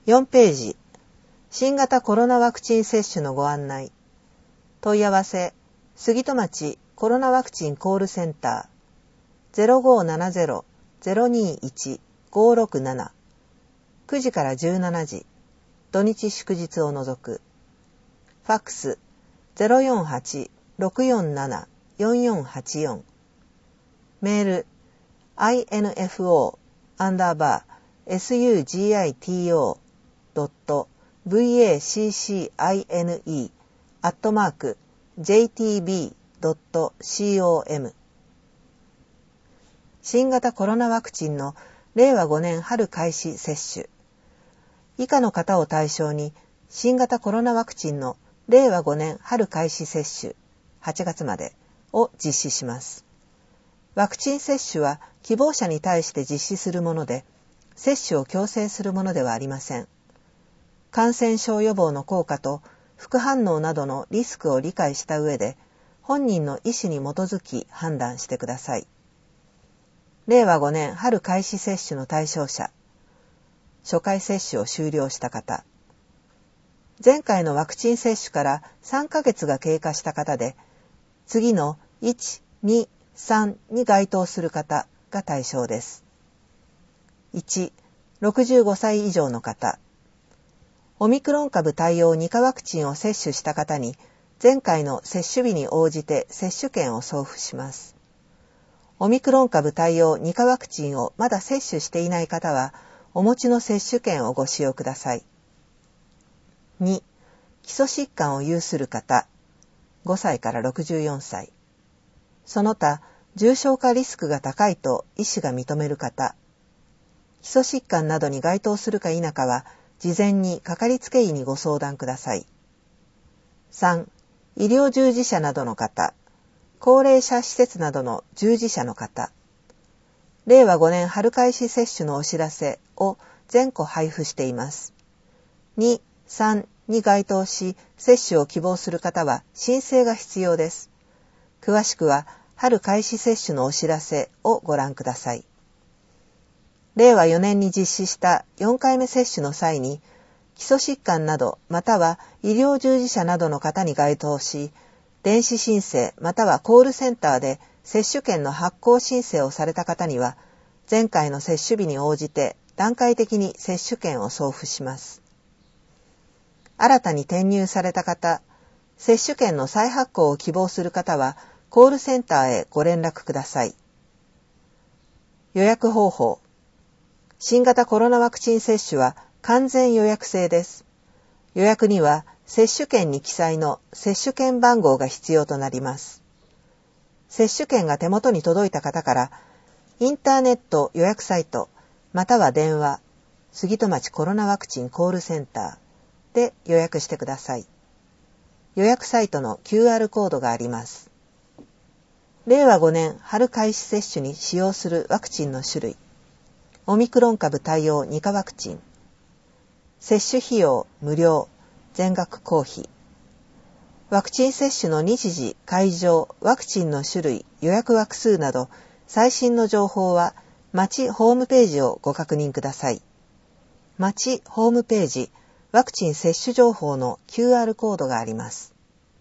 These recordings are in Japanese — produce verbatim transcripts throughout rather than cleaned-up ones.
よんページ、新型コロナワクチン接種のご案内。問い合わせ、杉戸町コロナワクチンコールセンター ゼロごーななゼロ ゼロにーいち ごーろくなな くじからじゅうしちじ、土日祝日を除く。ファックス ゼロよんはち ろくよんなな よんよんはちよん。メール アイエヌエフオー アンダーバー エスユージーアイティーオー ドット ブイエーシーシーアイエヌイー アットマーク ジェイティービー ドット コム。 新型コロナワクチンのれいわごねん春開始接種。以下の方を対象に新型コロナワクチンのれいわごねん春開始接種はちがつまでを実施します。ワクチン接種は希望者に対して実施するもので、接種を強制するものではありません。感染症予防の効果と副反応などのリスクを理解した上で、本人の意思に基づき判断してください。れいわごねん春開始接種の対象者、初回接種を終了した方、前回のワクチン接種からさんかげつが経過した方で、次のいち、に、さんに該当する方が対象です。いち、ろくじゅうごさい以上の方。オミクロン株対応に価ワクチンを接種した方に、前回の接種日に応じて接種券を送付します。オミクロン株対応に価ワクチンをまだ接種していない方は、お持ちの接種券をご使用ください。に、基礎疾患を有する方、ごさいからろくじゅうよんさい。その他、重症化リスクが高いと医師が認める方、基礎疾患などに該当するか否かは、事前にかかりつけ医にご相談ください。さん、医療従事者などの方、高齢者施設などの従事者の方、れいわごねん春開始接種のお知らせを全個配布しています。に、さんに該当し、接種を希望する方は申請が必要です。詳しくは、春開始接種のお知らせをご覧ください。れいわよねんに実施したよんかいめ接種の際に、基礎疾患などまたは医療従事者などの方に該当し、電子申請またはコールセンターで接種券の発行申請をされた方には、前回の接種日に応じて段階的に接種券を送付します。新たに転入された方、接種券の再発行を希望する方は、コールセンターへご連絡ください。予約方法。新型コロナワクチン接種は完全予約制です。予約には接種券に記載の接種券番号が必要となります。接種券が手元に届いた方から、インターネット予約サイト、または電話、杉戸町コロナワクチンコールセンターで予約してください。予約サイトの キューアール コードがあります。れいわごねん春開始接種に使用するワクチンの種類。オミクロン株対応に価ワクチン。接種費用無料、全額公費。ワクチン接種の日時、会場、ワクチンの種類、予約枠数など、最新の情報は、町ホームページをご確認ください。町ホームページ、ワクチン接種情報の キューアール コードがあります。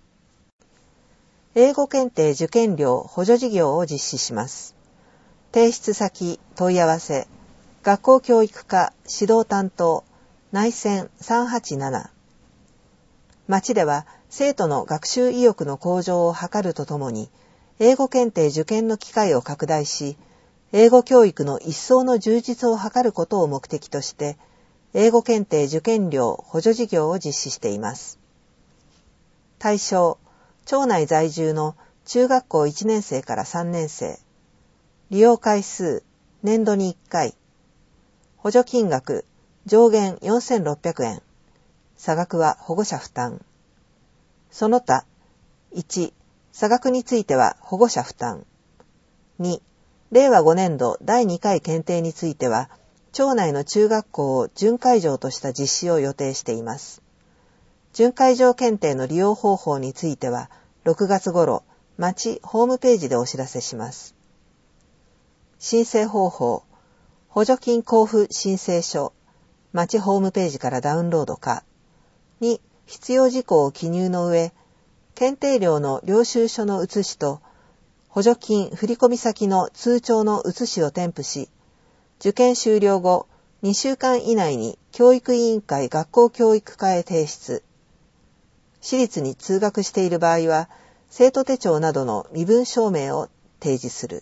英語検定受験料補助事業を実施します。提出先、問い合わせ、学校教育課指導担当内線さんはちなな。町では生徒の学習意欲の向上を図るとともに、英語検定受験の機会を拡大し、英語教育の一層の充実を図ることを目的として、英語検定受験料補助事業を実施しています。対象、町内在住の中学校いちねん生からさんねん生。利用回数、年度にいっかい。補助金額、上限よんせんろっぴゃくえん。差額は保護者負担。その他、いち、差額については保護者負担。に、れいわごねん度だいにかい検定については、町内の中学校を準会場とした実施を予定しています。準会場検定の利用方法については、ろくがつ頃、町ホームページでお知らせします。申請方法、補助金交付申請書、 町ホームページからダウンロードか。に、必要事項を記入の上、検定料の領収書の写しと、補助金振込先の通帳の写しを添付し、受験終了後にしゅうかん以内に教育委員会学校教育課へ提出。私立に通学している場合は、生徒手帳などの身分証明を提示する。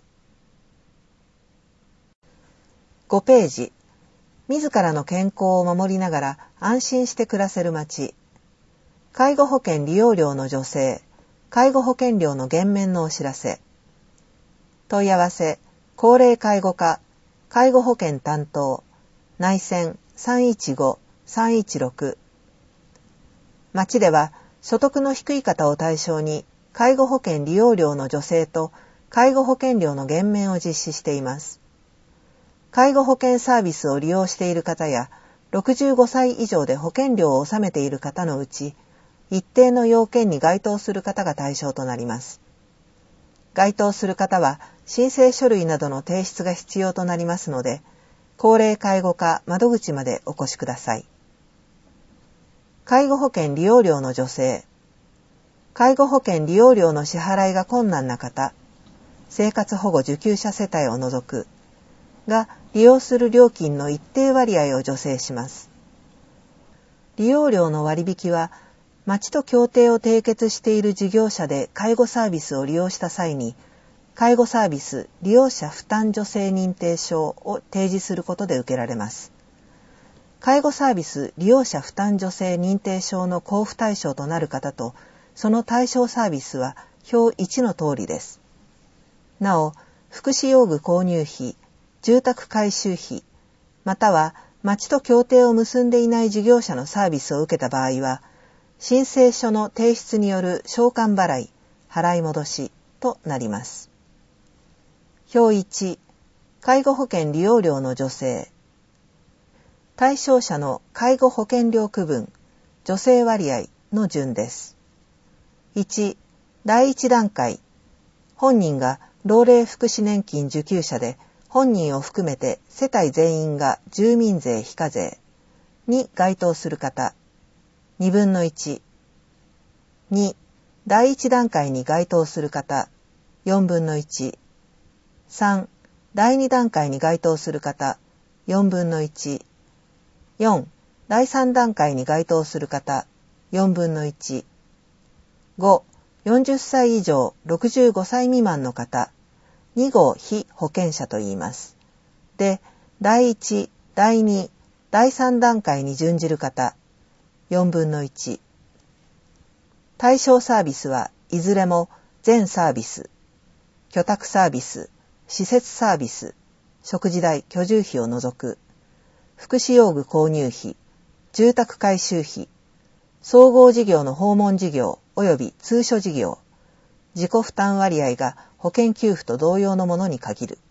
ごページ。自らの健康を守りながら安心して暮らせる街。介護保険利用料の助成、介護保険料の減免のお知らせ。問い合わせ、高齢介護課、介護保険担当、内線 さんいちご さんいちろく。町では所得の低い方を対象に介護保険利用料の助成と介護保険料の減免を実施しています。介護保険サービスを利用している方やろくじゅうごさい以上で保険料を納めている方のうち、一定の要件に該当する方が対象となります。該当する方は申請書類などの提出が必要となりますので、高齢介護課窓口までお越しください。介護保険利用料の助成。介護保険利用料の支払いが困難な方、生活保護受給者世帯を除く、が利用する料金の一定割合を助成します。利用料の割引は、町と協定を締結している事業者で介護サービスを利用した際に、介護サービス利用者負担助成認定証を提示することで受けられます。介護サービス利用者負担助成認定証の交付対象となる方と、その対象サービスは表いちの通りです。なお、福祉用具購入費、住宅改修費、または町と協定を結んでいない事業者のサービスを受けた場合は、申請書の提出による償還払い、払い戻しとなります。表いち、介護保険利用料の助成。対象者の介護保険料区分、助成割合の順です。いち、だいいち段階、本人が老齢福祉年金受給者で、本人を含めて世帯全員が住民税非課税に該当する方、にぶんのいち。に、だいいち段階に該当する方、よんぶんのいち。さん、だいに段階に該当する方、よんぶんのいち。よん、だいさん段階に該当する方、よんぶんのいち。ご、よんじゅっさい以上ろくじゅうごさい未満の方、に号被保険者と言います。で、だいいち、だいに、だいさん段階に準じる方、よんぶんのいち。対象サービスはいずれも全サービス、居宅サービス、施設サービス、食事代・居住費を除く、福祉用具購入費、住宅改修費、総合事業の訪問事業及び通所事業、自己負担割合が保険給付と同様のものに限る。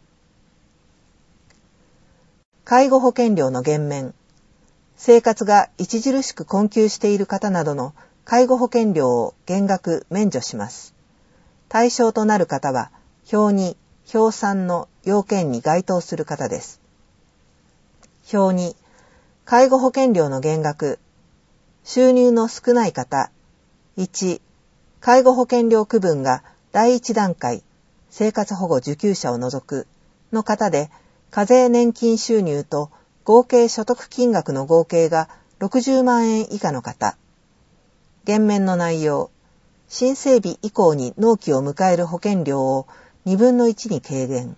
介護保険料の減免。生活が著しく困窮している方などの介護保険料を減額免除します。対象となる方は、表に、表さんの要件に該当する方です。表に、介護保険料の減額。収入の少ない方。いち、介護保険料区分がだいいち段階、生活保護受給者を除くの方で、課税年金収入と合計所得金額の合計がろくじゅうまんえん以下の方。減免の内容。申請日以降に納期を迎える保険料をにぶんのいちに軽減。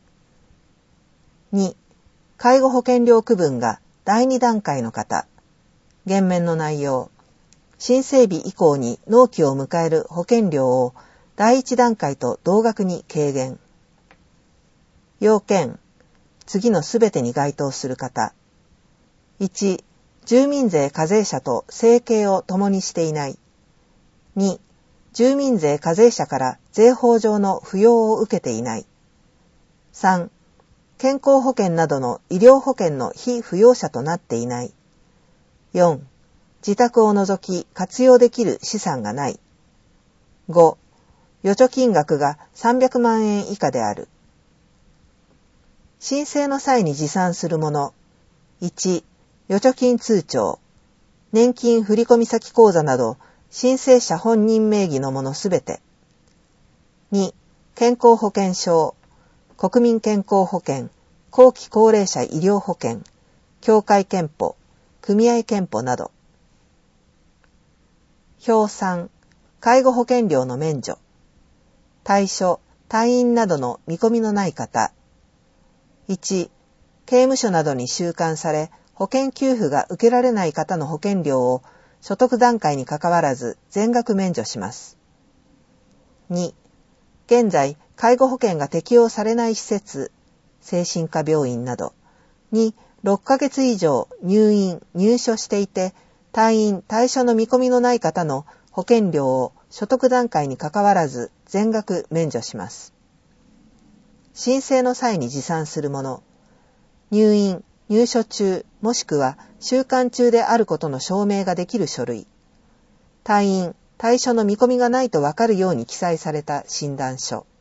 に、介護保険料区分がだいに段階の方。減免の内容。申請日以降に納期を迎える保険料をだいいち段階と同額に軽減。要件。次のすべてに該当する方。いち、住民税課税者と生計を共にしていない。に、住民税課税者から税法上の扶養を受けていない。さん、健康保険などの医療保険の被扶養者となっていない。よん、自宅を除き活用できる資産がない。ご、預貯金額がさんびゃくまんえん以下である。申請の際に持参するもの。いち、 預貯金通帳、年金振込先口座など申請者本人名義のものすべて。に、健康保険証、国民健康保険、後期高齢者医療保険、協会憲法、組合憲法など。表さん、介護保険料の免除。退所、退院などの見込みのない方。いち、刑務所などに収監され、保険給付が受けられない方の保険料を所得段階にかかわらず全額免除します。に、現在介護保険が適用されない施設、精神科病院などにろっかげつ以上入院・入所していて、退院・退所の見込みのない方の保険料を所得段階にかかわらず全額免除します。申請の際に持参するもの、入院・入所中もしくは収監中であることの証明ができる書類、退院・退所の見込みがないとわかるように記載された診断書、